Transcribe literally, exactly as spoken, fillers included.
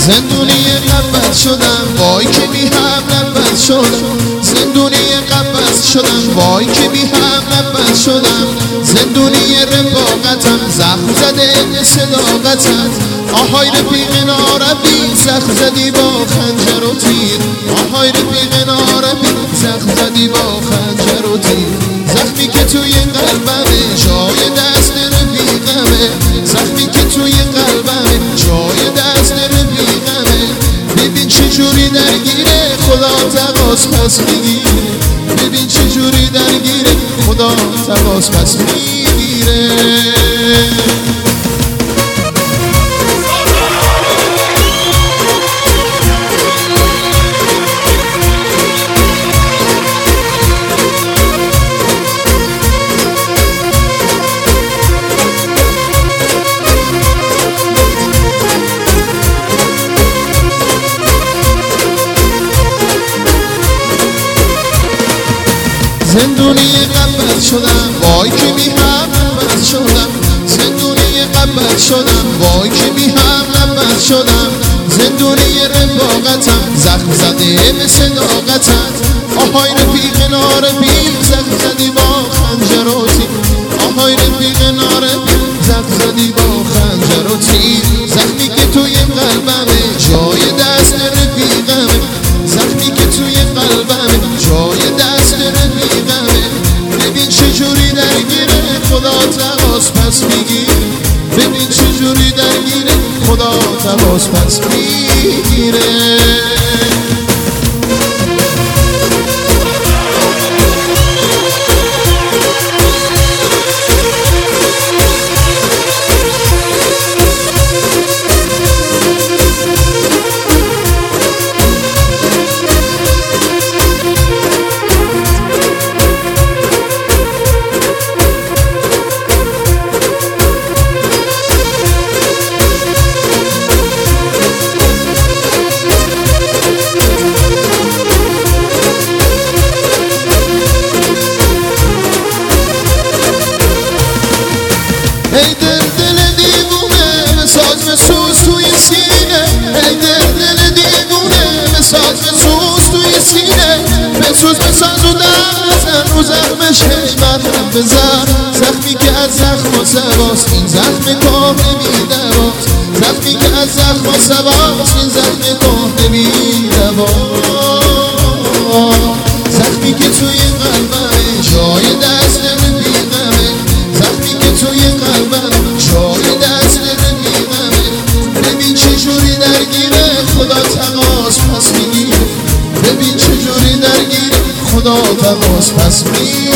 زندونی قبض شدم وای که بی هم نبض شدم زندونی قبض شدم وای که بی هم نبض شدم زندونی رفاقتم زخم زده صداقتم آهای رفیق نارفیق زخم زدی با خنجر و تیر آهای رفیق نارفیق زخم زدی با خنجر و تیر زخمی که توی قلبمه جای دست رفیقمه زخمی که توی قلبمه جای دست رفیقمه ببین چجوری درگیره خدا تقاس پس میگیره ببین چجوری درگیره خدا تقاس پس میگیره زندونی قبض شدم وای که بی هم نبض شدم زندونی قبض شدم وای که بی هم نبض شدم زندونی رفاقتم زخم زده به صداقتم آهای رفیق نارفیق زخم زدی با خنجر و تیر آهای رفیق نارفیق زخم زدی با خنجر و تیر زخمی که توی قلبمه جای دست رفیقمه زخمی که توی قلبمه جای دست رفیقمه ببین چجوری درگیره خدا تقاس پس میگیره ببین چجوری درگیره خدا تقاس پس میگیره ای دل دل دیوونه بساز بسوز توی سینه ای دل دل دیوونه بساز بسوز توی سینه بسوز بساز و دردن رو زخمش مرهم بزن زخمی که از زخم و سواست این زخم کار نمیدواست زخمی که از زخم و سواست این زخم کار نمیدواست زخمی که توی قلبمه جای دست رفیقمه زخمی که توی قلبمه جای دست رفیقمه ببین چجوری درگیره خدا تقاس پس میگیره ببین چجوری درگیره خدا تقاس پس میگیره